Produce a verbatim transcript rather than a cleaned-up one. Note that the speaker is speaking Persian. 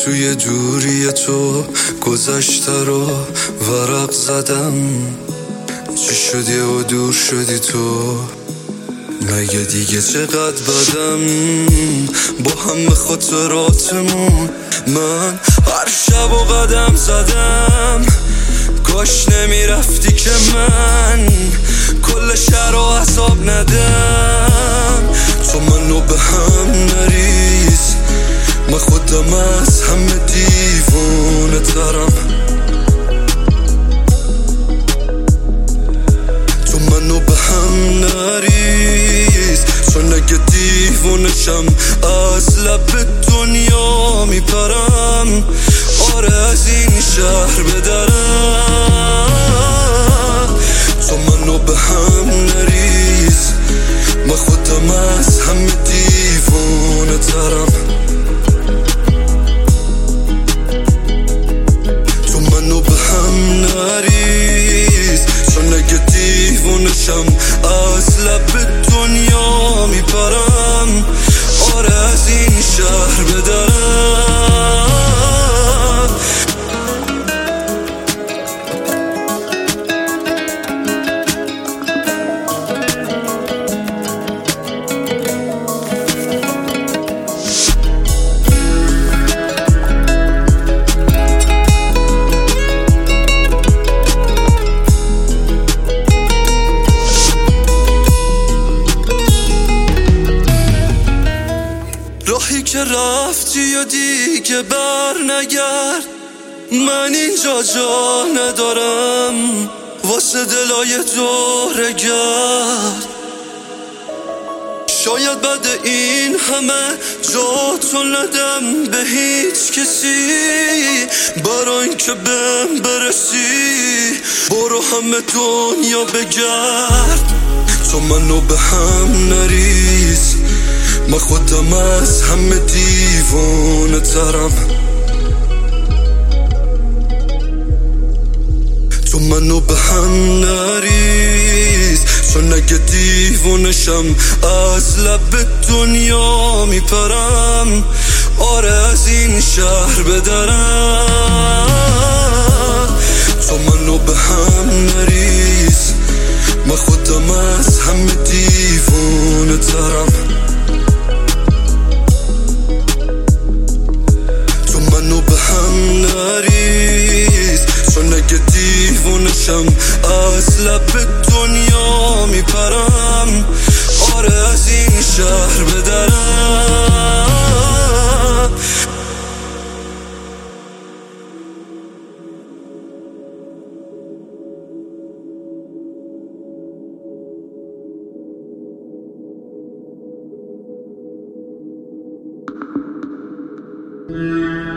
توی دوری تو گذشته رو ورق زدم. چی شدی و دور شدی تو؟ مگه دیگه چقدر بدم با همه خاطراتمون. من هر شب و قدم زدم، کاش نمیرفتی که من کل شهر و عذاب ندم. تو منو به هم نریز، من خودم از همه دیوانه ترم. تو منو به هم نریز، چون اگه دیوانشم از لب دنیا میپرم. آره از این شهر بدرم. تو منو به هم نریز، من خودم از همه دیوانه ترم. تو منو به هم نریز، چون اگه دیوانشم از لب دنیا میپرم. آره از این شهر بدرم. راهی که رفتی و دیگه بر نگرد، من اینجا جا ندارم واسه دلای دوره گرد. شاید بعد این همه جا تو ندم به هیچ کسی، برای این که بهم برسی برو همه دنیا بگرد. تو منو به هم نریز، من خودم از همه دیوانه ترم. تو منو به هم نریز، چون اگه دیوانشم از لب دنیا میپرم. آره از این شهر بدرم. تو منو به هم نریز، من خودم از همه دیوانه ترم. تو منو به هم نریز، چون اگه دیوانشم از لب دنیا میپرم. آره از این شهر بدرم. Mm-hmm.